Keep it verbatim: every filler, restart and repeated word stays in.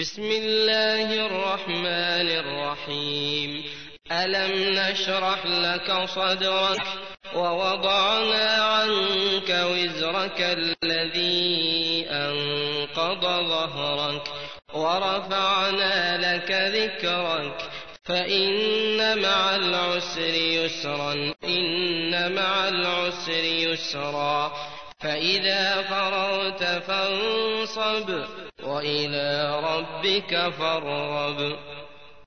بسم الله الرحمن الرحيم. ألم نشرح لك صدرك ووضعنا عنك وزرك الذي أنقض ظهرك ورفعنا لك ذكرك فإن مع العسر يسرا إن مع العسر يسرا فإذا فرغت فانصب وإلى ربك فارغب.